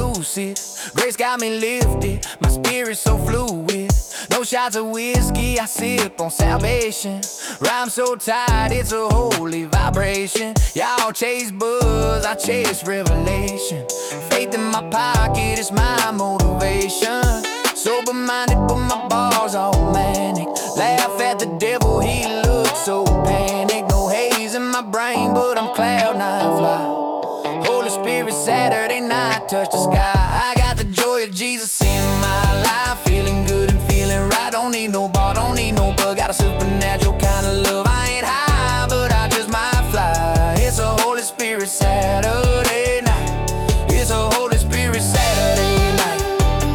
lucid. Grace got me lifted, my spirit so fluid. No shots of whiskey, I sip on salvation. Rhyme so tight, it's a holy vibration. Y'all chase buzz, I chase revelation. Faith in my pocket is my motivation. Sober-minded, but my bars all manic. Laugh at the devil, he looks so panic. No haze in my brain, but I'm cloud nine fly. Holy Spirit, Saturday night, touch the sky. I got the joy of Jesus in my life. Feeling good and feeling right. Don't need no bar, don't need no bug. Got a supernatural kind of love. I ain't high, but I just might fly. It's a Holy Spirit Saturday night. It's a Holy Spirit Saturday night.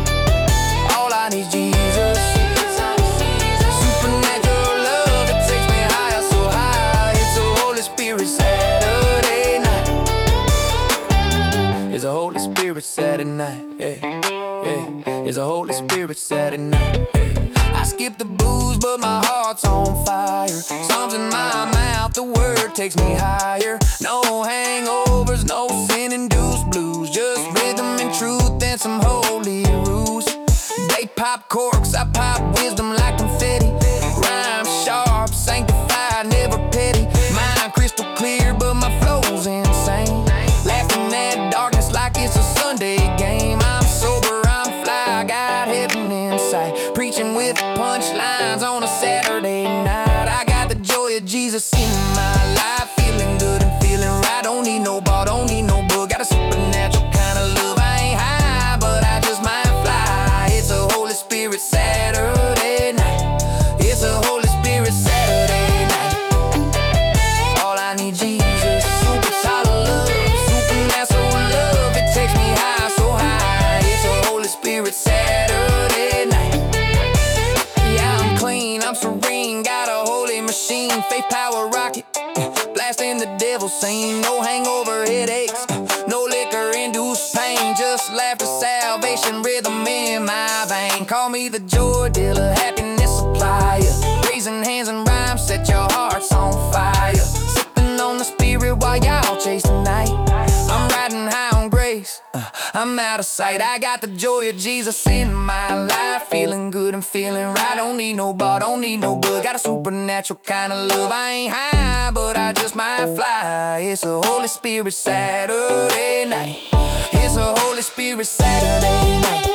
All I need is Jesus. Supernatural love, it takes me higher, so high. It's a Holy Spirit Saturday night. It's a Holy Spirit Saturday night. Yeah, yeah. It's a Holy Spirit Saturday night. Yeah. I skip the booze, but my heart's on fire. Psalms in my mouth, the word takes me higher. No hangovers, no sin-induced blues. Just rhythm and truth and some holy rules. They pop corks, I pop wisdom like confetti. Rhyme sharp, sanctified, never petty. Mind crystal clear, but my flow's insane. Laughing at darkness like it's a Sunday game. I'm sober, I'm fly, got heaven in sight. Preaching with punchlines on a Saturday night. I got the joy of Jesus in my life. Feeling good and feeling right. Don't need no bar, don't need no book. Got a supernatural kind of love. I ain't high, but I just might fly. It's a Holy Spirit Saturday night. It's a Holy Spirit Saturday night. All I need Jesus. Super solid love, supernatural love. It takes me high, so high. It's a Holy Spirit Saturday night. Yeah, I'm clean, I'm serene. Got a holy machine, faith power rocket. Blasting the devil's scene. No hangover headaches, no liquor-induced pain. Just laughter, salvation, rhythm in my vein. Call me the joy dealer, happiness supplier. Raising hands and rhymes, set your hearts on fire. Sipping on the Spirit while y'all chase the night. I'm riding high on grace, I'm out of sight. I got the joy of Jesus in my life. Feeling good and feeling right. Don't need no bar, don't need no bug. Got a supernatural kind of love. I ain't high, but I just might fly. It's a Holy Spirit Saturday night. It's a Holy Spirit Saturday night.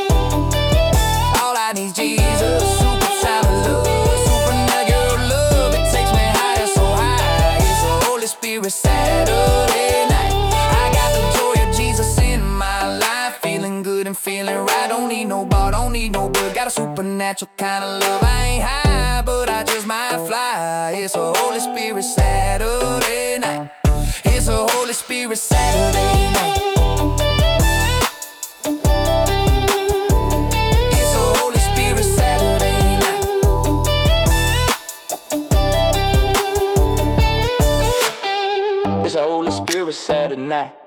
All I need is Jesus. Super solid love, supernatural love. It takes me higher, so high. It's a Holy Spirit Saturday night. I got the joy of Jesus in my life. Feeling good and feeling right. Don't need no bar, don't need no book. Got a supernatural kind of love. I ain't high, but I just might fly. It's a Holy Spirit Saturday night. It's a Holy Spirit Saturday night. It's a Holy Spirit Saturday night. It's a Holy Spirit Saturday night.